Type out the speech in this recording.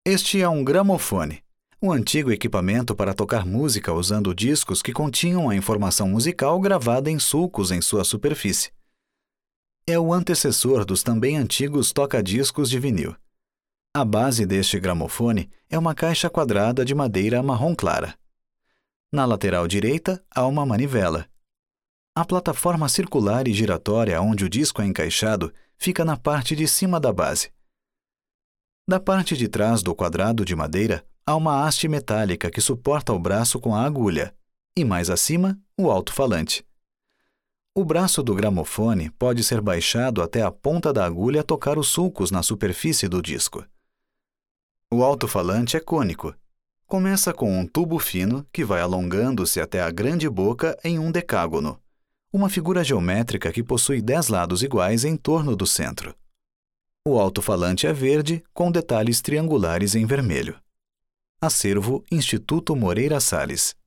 Este é um gramofone, um antigo equipamento para tocar música usando discos que continham a informação musical gravada em sulcos em sua superfície. É o antecessor dos também antigos toca-discos de vinil. A base deste gramofone é uma caixa quadrada de madeira marrom clara. Na lateral direita há uma manivela. A plataforma circular e giratória onde o disco é encaixado fica na parte de cima da base. Da parte de trás do quadrado de madeira há uma haste metálica que suporta o braço com a agulha, e mais acima, o alto-falante. O braço do gramofone pode ser baixado até a ponta da agulha tocar os sulcos na superfície do disco. O alto-falante é cônico. Começa com um tubo fino que vai alongando-se até a grande boca em um decágono, uma figura geométrica que possui 10 lados iguais em torno do centro. O alto-falante é verde, com detalhes triangulares em vermelho. Acervo Instituto Moreira Salles.